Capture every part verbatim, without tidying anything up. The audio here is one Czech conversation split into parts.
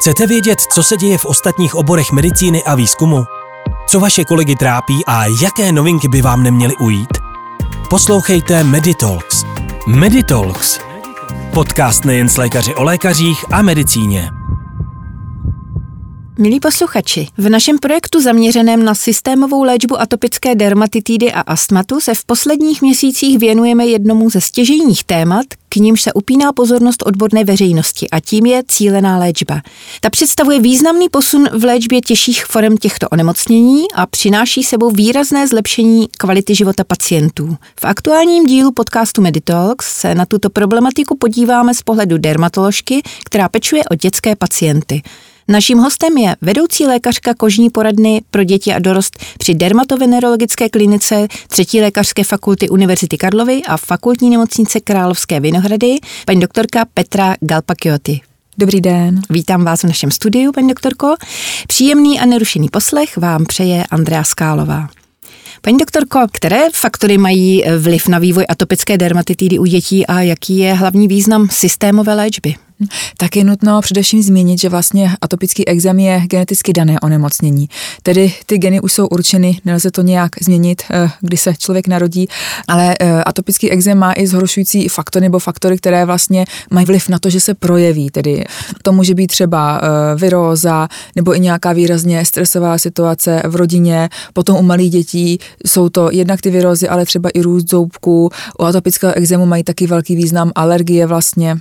Chcete vědět, co se děje v ostatních oborech medicíny a výzkumu? Co vaše kolegy trápí a jaké novinky by vám neměly ujít? Poslouchejte Meditalks. Meditalks. Podcast nejen s lékaři o lékařích a medicíně. Milí posluchači, v našem projektu zaměřeném na systémovou léčbu atopické dermatitidy a astmatu se v posledních měsících věnujeme jednomu ze stěžejních témat, k nímž se upíná pozornost odborné veřejnosti, a tím je cílená léčba. Ta představuje významný posun v léčbě těžších forem těchto onemocnění a přináší sebou výrazné zlepšení kvality života pacientů. V aktuálním dílu podcastu Meditalks se na tuto problematiku podíváme z pohledu dermatoložky, která pečuje o dětské pacienty. Naším hostem je vedoucí lékařka kožní poradny pro děti a dorost při dermatovenerologické klinice třetí lékařské fakulty Univerzity Karlovy a fakultní nemocnice Královské Vinohrady, paní doktorka Petra Galpakioty. Dobrý den. Vítám vás v našem studiu, paní doktorko. Příjemný a nerušený poslech vám přeje Andrea Skálová. Paní doktorko, které faktory mají vliv na vývoj atopické dermatitidy u dětí a jaký je hlavní význam systémové léčby? Tak je nutno především zmínit, že vlastně atopický ekzém je geneticky dané onemocnění. Tedy ty geny už jsou určeny, nelze to nějak změnit, když se člověk narodí, ale atopický ekzém má i zhoršující faktory nebo faktory, které vlastně mají vliv na to, že se projeví. Tedy to může být třeba viróza nebo i nějaká výrazně stresová situace v rodině. Potom u malých dětí jsou to jednak ty virózy, ale třeba i růst zoubků. U atopického ekzému mají taky velký význam alergie vlastně.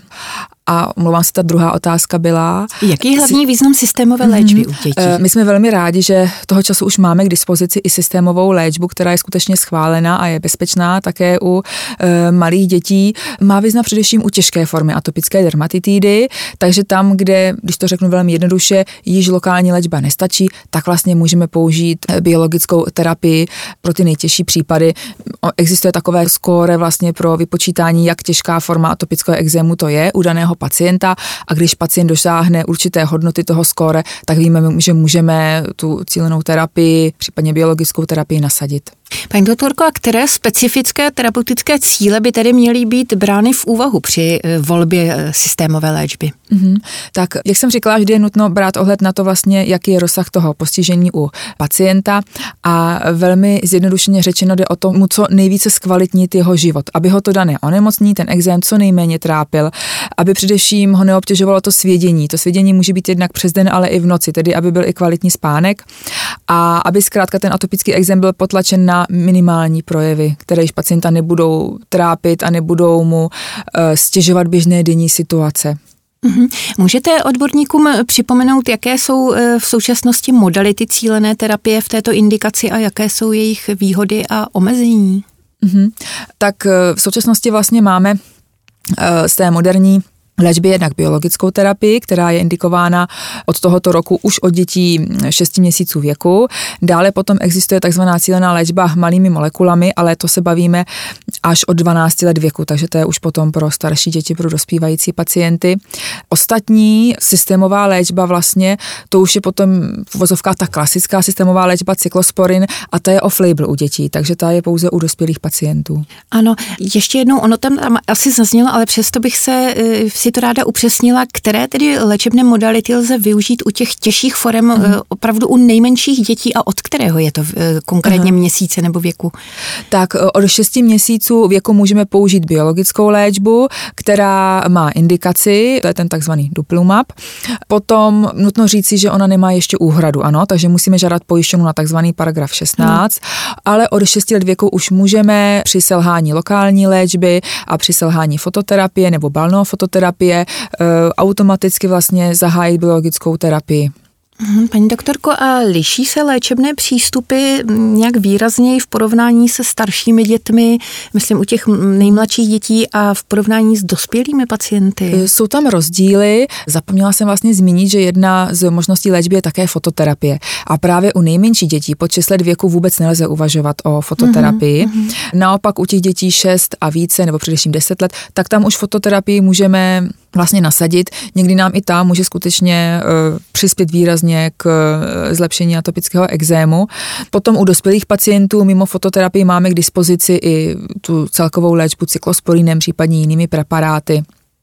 A omlouvám se, ta druhá otázka byla... Jaký je hlavní význam systémové léčby mm-hmm. u dětí? My jsme velmi rádi, že toho času už máme k dispozici i systémovou léčbu, která je skutečně schválená a je bezpečná také u e, malých dětí. Má význam především u těžké formy atopické dermatitidy, takže tam, kde, když to řeknu velmi jednoduše, již lokální léčba nestačí, tak vlastně můžeme použít biologickou terapii pro ty nejtěžší případy. Existuje takové skóre vlastně pro vypočítání, jak těžká forma atopického ekzému to je u daného pacienta, a když pacient dosáhne určité hodnoty toho skóre, tak víme, že můžeme tu cílenou terapii, případně biologickou terapii nasadit. Paní doktorko, a které specifické terapeutické cíle by tedy měly být brány v úvahu při volbě systémové léčby? Mm-hmm. Tak, jak jsem říkala, vždy je nutno brát ohled na to vlastně, jaký je rozsah toho postižení u pacienta, a velmi zjednodušeně řečeno jde o tomu, co nejvíce zkvalitnit jeho život, aby ho to dané onemocnění, ten ekzém co nejméně trápil, aby především ho neobtěžovalo to svědění. To svědění může být jednak přes den, ale i v noci, tedy aby byl i kvalitní spánek, a aby zkrátka ten atopický ekzém byl potlačen na minimální projevy, které již pacienta nebudou trápit a nebudou mu uh, stěžovat běžné denní situace. Mm-hmm. Můžete odborníkům připomenout, jaké jsou v současnosti modality cílené terapie v této indikaci a jaké jsou jejich výhody a omezení? Mm-hmm. Tak v současnosti vlastně máme uh, z té moderní léčby jednak biologickou terapii, která je indikována od tohoto roku už od dětí šesti měsíců věku. Dále potom existuje takzvaná cílená léčba malými molekulami, ale to se bavíme až od dvanácti let věku, takže to je už potom pro starší děti, pro dospívající pacienty. Ostatní systémová léčba vlastně, to už je potom v uvozovkách ta klasická systémová léčba cyclosporin, a ta je off-label u dětí, takže ta je pouze u dospělých pacientů. Ano, ještě jednou, ono tam, tam asi zaznělo, ale přesto bych se si to ráda upřesnila, které tedy léčebné modality lze využít u těch těžších forem mm. opravdu u nejmenších dětí a od kterého je to konkrétně Aha. měsíce nebo věku? Tak od šesti měsíců věku můžeme použít biologickou léčbu, která má indikaci, to je ten takzvaný Dupilumab. Potom nutno říci, že ona nemá ještě úhradu, ano, takže musíme žádat pojišťovnu na takzvaný paragraf šestnáct, mm. ale od šesti let věku už můžeme při selhání lokální léčby a při selhání fototerapie nebo balneofototerapie automaticky vlastně zahájit biologickou terapii. Paní doktorko, a liší se léčebné přístupy nějak výrazněji v porovnání se staršími dětmi, myslím u těch nejmladších dětí, a v porovnání s dospělými pacienty? Jsou tam rozdíly. Zapomněla jsem vlastně zmínit, že jedna z možností léčby je také fototerapie. A právě u nejmenších dětí pod šest let věku vůbec nelze uvažovat o fototerapii. Mm-hmm. Naopak u těch dětí šest a více, nebo především deset let, tak tam už fototerapii můžeme vlastně nasadit. Někdy nám i ta může skutečně uh, přispět výrazně k uh, zlepšení atopického ekzému. Potom u dospělých pacientů mimo fototerapii máme k dispozici i tu celkovou léčbu cyclosporinem, případně jinými preparáty.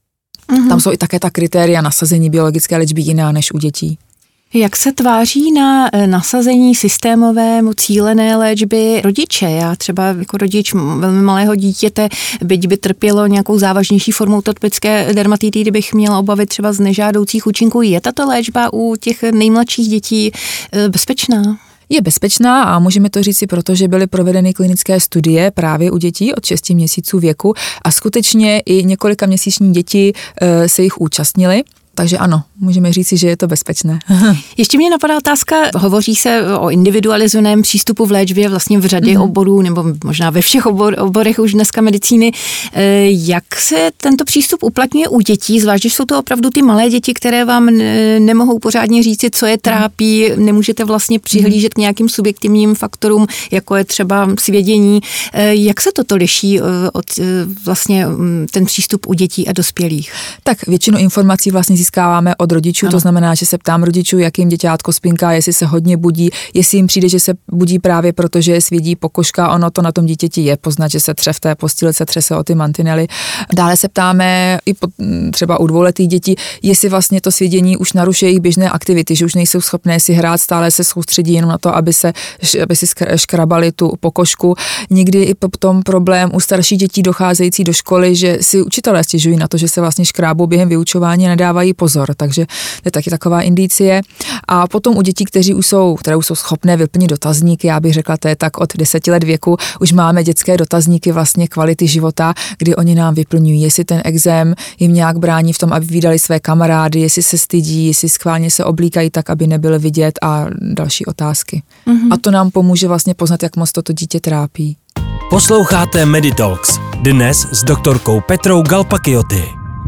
Mm-hmm. Tam jsou i také ta kritéria nasazení biologické léčby jiná než u dětí. Jak se tváří na nasazení systémovému cílené léčby rodiče? Já třeba jako rodič velmi malého dítěte, byť by trpělo nějakou závažnější formou atopické dermatitidy, bych měla obavy třeba z nežádoucích účinků. Je tato léčba u těch nejmladších dětí bezpečná? Je bezpečná a můžeme to říci, protože byly provedeny klinické studie právě u dětí od šesti měsíců věku a skutečně i několika měsíční děti se jich účastnily. Takže ano, můžeme říci, že je to bezpečné. Ještě mě napadá otázka, hovoří se o individualizovaném přístupu v léčbě vlastně v řadě mm. oborů, nebo možná ve všech obor, oborech už dneska medicíny. Jak se tento přístup uplatňuje u dětí, zvlášť, že jsou to opravdu ty malé děti, které vám nemohou pořádně říci, co je trápí, nemůžete vlastně přihlížet k nějakým subjektivním faktorům, jako je třeba svědění. Jak se toto liší od vlastně ten přístup u dětí a dospělých? Tak většinu informací vlastně získáváme od rodičů, ano. To znamená, že se ptám rodičů, jak jim děťátko spinká, jestli se hodně budí, jestli jim přijde, že se budí právě proto, že je svědí pokožka, ono to na tom dítěti je poznat, že se tře v té postilce, tře se o ty mantinely. Dále se ptáme i po, třeba u dvouletých dětí, jestli vlastně to svědění už narušuje jejich běžné aktivity, že už nejsou schopné si hrát, stále se soustředí jenom na to, aby se aby si škrabali tu pokožku. Někdy i potom problém u starších dětí docházející do školy, že si učitelé stěžují na to, že se vlastně škrábou během vyučování, nedávají pozor, takže to je taky taková indicie. A potom u dětí, kteří už jsou, které už jsou schopné vyplnit dotazníky, já bych řekla, to je tak od deseti let věku, už máme dětské dotazníky vlastně kvality života, kdy oni nám vyplňují, jestli ten exém jim nějak brání v tom, aby vydali své kamarády, jestli se stydí, jestli schválně se oblíkají tak, aby nebyl vidět a další otázky. Mm-hmm. A to nám pomůže vlastně poznat, jak moc toto dítě trápí. Posloucháte Meditalks. Dnes s doktorkou Petrou Galpakioty.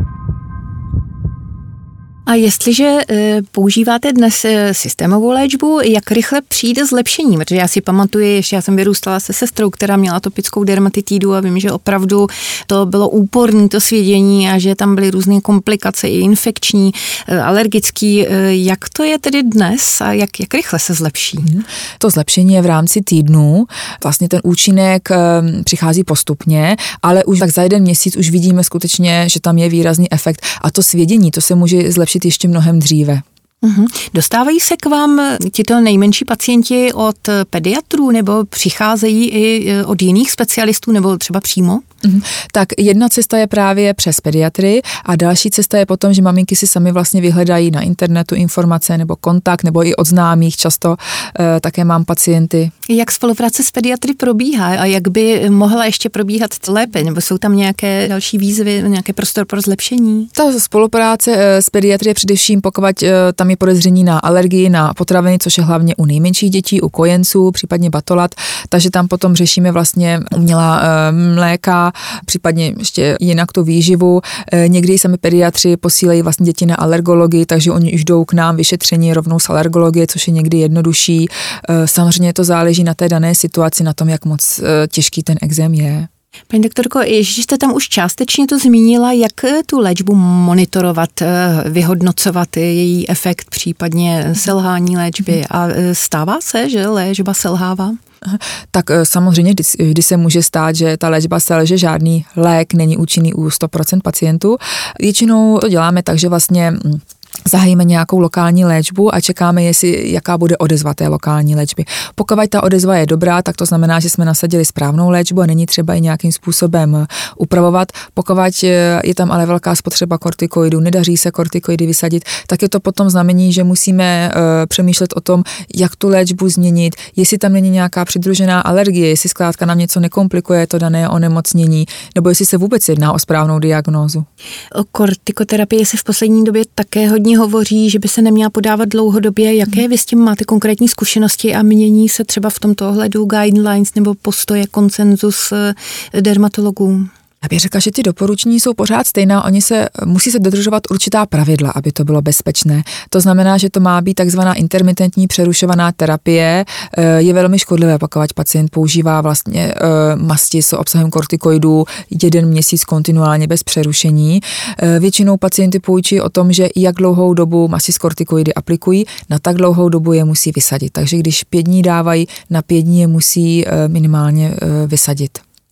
A jestliže e, používáte dnes e, systémovou léčbu, jak rychle přijde zlepšení? Protože já si pamatuju, ještě já jsem vyrůstala se sestrou, která měla atopickou dermatitidu a vím, že opravdu to bylo úporné to svědění a že tam byly různé komplikace i infekční, e, alergický. E, jak to je tedy dnes a jak, jak rychle se zlepší? Hmm. To zlepšení je v rámci týdnů. Vlastně ten účinek e, přichází postupně, ale už tak za jeden měsíc už vidíme skutečně, že tam je výrazný efekt a to svědění, to se může zlepšit ještě mnohem dříve. Uhum. Dostávají se k vám tito nejmenší pacienti od pediatrů nebo přicházejí i od jiných specialistů nebo třeba přímo? Uhum. Tak jedna cesta je právě přes pediatry a další cesta je potom, že maminky si sami vlastně vyhledají na internetu informace nebo kontakt nebo i od známých, často e, také mám pacienty. Jak spolupráce s pediatry probíhá a jak by mohla ještě probíhat lépe? Nebo jsou tam nějaké další výzvy, nějaký prostor pro zlepšení? Ta spolupráce e, s pediatry je především, pokud e, tam je podezření na alergii na potraviny, což je hlavně u nejmenších dětí, u kojenců, případně batolat, takže tam potom řešíme vlastně umělá e, mléka, případně ještě jinak tu výživu. E, někdy sami pediatři posílají vlastně děti na alergologii, takže oni už jdou k nám vyšetření rovnou z alergologie, což je někdy jednodušší. E, samozřejmě to záleží na té dané situaci, na tom, jak moc e, těžký ten exém je. Paní doktorko, ještě jste tam už částečně to zmínila, jak tu léčbu monitorovat, vyhodnocovat její efekt, případně selhání léčby. A stává se, že léčba selhává? Tak samozřejmě vždy se může stát, že ta léčba selže, žádný lék není účinný u sto procent pacientů. Většinou to děláme tak, že vlastně zahájíme nějakou lokální léčbu a čekáme, jestli, jaká bude odezva té lokální léčby. Pokud ta odezva je dobrá, tak to znamená, že jsme nasadili správnou léčbu a není třeba i nějakým způsobem upravovat. Pokud je tam ale velká spotřeba kortikoidů, nedaří se kortikoidy vysadit, tak je to potom znamení, že musíme uh, přemýšlet o tom, jak tu léčbu změnit, jestli tam není nějaká přidružená alergie, jestli zkrátka nám něco nekomplikuje to dané onemocnění, nebo jestli se vůbec jedná o správnou diagnózu. O kortikoterapii se v poslední době také hodně hovoří, že by se neměla podávat dlouhodobě. Jaké vy s tím máte konkrétní zkušenosti a mění se třeba v tomto ohledu guidelines nebo postoje, konsenzus dermatologů? Já bych řekla, že ty doporučení jsou pořád stejná, oni se musí se dodržovat určitá pravidla, aby to bylo bezpečné. To znamená, že to má být takzvaná intermitentní přerušovaná terapie. Je velmi škodlivé, pokud pacient používá vlastně masti s obsahem kortikoidů jeden měsíc kontinuálně bez přerušení. Většinou pacienty poučí o tom, že jak dlouhou dobu masti s kortikoidy aplikují, na tak dlouhou dobu je musí vysadit. Takže když pět dní dávají, na pět dní je musí minimálně vysadit.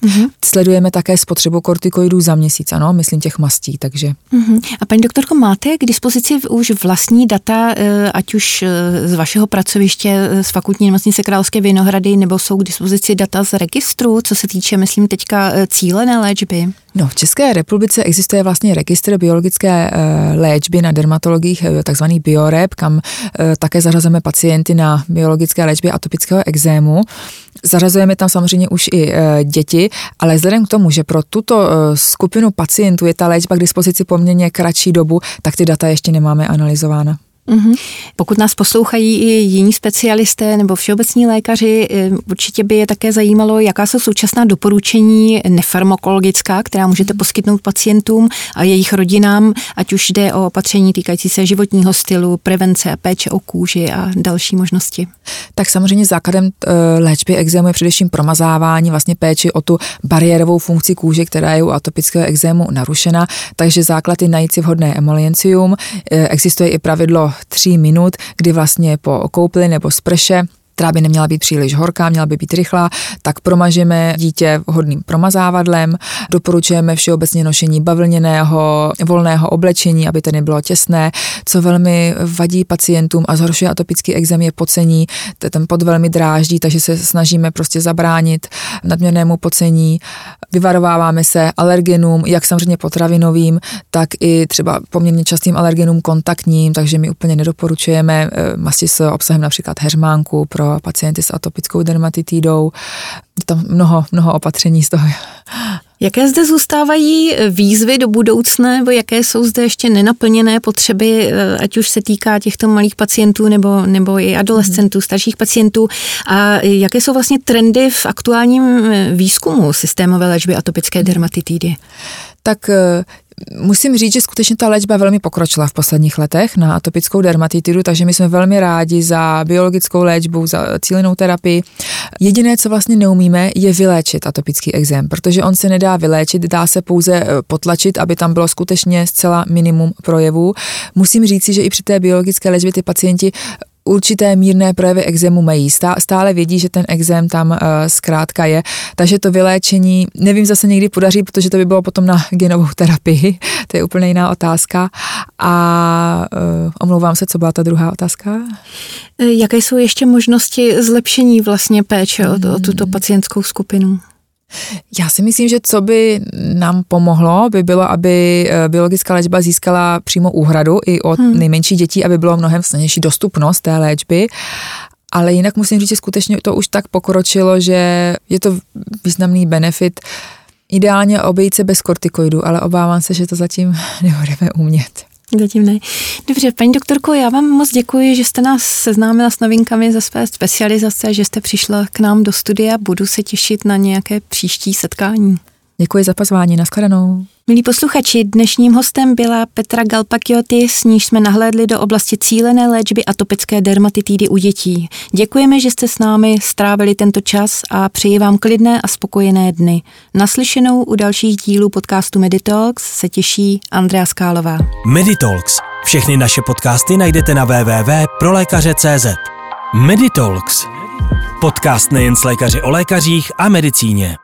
Mm-hmm. Sledujeme také spotřebu kortikoidů za měsíc, ano, myslím těch mastí, takže. Mm-hmm. A paní doktorko, máte k dispozici už vlastní data, ať už z vašeho pracoviště z Fakultní nemocnice Královské Vinohrady, nebo jsou k dispozici data z registru, co se týče, myslím, teďka cílené léčby? No, v České republice existuje vlastně registr biologické e, léčby na dermatologiích, takzvaný Biorep, kam e, také zařazujeme pacienty na biologické léčbě atopického ekzému. Zařazujeme tam samozřejmě už i e, děti, ale vzhledem k tomu, že pro tuto e, skupinu pacientů je ta léčba k dispozici poměrně kratší dobu, tak ty data ještě nemáme analyzována. Uhum. Pokud nás poslouchají i jiní specialisté nebo všeobecní lékaři, určitě by je také zajímalo, jaká jsou současná doporučení nefarmakologická, která můžete poskytnout pacientům a jejich rodinám, ať už jde o opatření týkající se životního stylu, prevence a péče o kůži a další možnosti. Tak samozřejmě základem léčby ekzému je především promazávání, vlastně péči o tu bariérovou funkci kůže, která je u atopického ekzému narušena, takže základ je najít si vhodné emoliencium. Existuje i pravidlo tří minut, kdy vlastně po koupli nebo sprše, která by neměla být příliš horká, měla by být rychlá, tak promažeme dítě vhodným promazávadlem, doporučujeme všeobecně nošení bavlněného, volného oblečení, aby to nebylo těsné. Co velmi vadí pacientům a zhoršuje atopický ekzém je pocení, ten pot velmi dráždí, takže se snažíme prostě zabránit nadměrnému pocení. Vyvarováváme se alergenům, jak samozřejmě potravinovým, tak i třeba poměrně častým alergenům kontaktním, takže my úplně nedoporučujeme masti s obsahem například heřmánku pro pacienty s atopickou dermatitidou. Je tam mnoho, mnoho opatření z toho. Jaké zde zůstávají výzvy do budoucna, nebo jaké jsou zde ještě nenaplněné potřeby, ať už se týká těchto malých pacientů nebo, nebo i adolescentů, starších pacientů, a jaké jsou vlastně trendy v aktuálním výzkumu systémové léčby atopické dermatitidy? Tak musím říct, že skutečně ta léčba velmi pokročila v posledních letech na atopickou dermatitidu, takže my jsme velmi rádi za biologickou léčbu, za cílenou terapii. Jediné, co vlastně neumíme, je vyléčit atopický ekzém, protože on se nedá vyléčit, dá se pouze potlačit, aby tam bylo skutečně zcela minimum projevů. Musím říci, že i při té biologické léčbě ty pacienti určité mírné projevy ekzému mají. Stále vědí, že ten ekzém tam uh, zkrátka je. Takže to vyléčení, nevím, zase někdy podaří, protože to by bylo potom na genovou terapii. To je úplně jiná otázka. A uh, omlouvám se, co byla ta druhá otázka? Jaké jsou ještě možnosti zlepšení vlastně péče o, o tuto pacientskou skupinu? Já si myslím, že co by nám pomohlo, by bylo, aby biologická léčba získala přímo úhradu i od hmm. nejmenších dětí, aby bylo mnohem snadnější dostupnost té léčby. Ale jinak musím říct, že skutečně to už tak pokročilo, že je to významný benefit. Ideálně obejít se bez kortikoidů, ale obávám se, že to zatím nebudeme umět. Zatím ne. Dobře, paní doktorko, já vám moc děkuji, že jste nás seznámila s novinkami ze své specializace, že jste přišla k nám do studia. Budu se těšit na nějaké příští setkání. Děkuji za pozvání, nashledanou. Milí posluchači, dnešním hostem byla Petra Galpakioty, s níž jsme nahlédli do oblasti cílené léčby atopické dermatitidy u dětí. Děkujeme, že jste s námi strávili tento čas a přeji vám klidné a spokojené dny. Naslyšenou u dalších dílů podcastu Meditalks se těší Andrea Skálová. Meditalks. Všechny naše podcasty najdete na w w w tečka pro lékaře tečka c z. Meditalks. Podcast nejen s lékaři o lékařích a medicíně.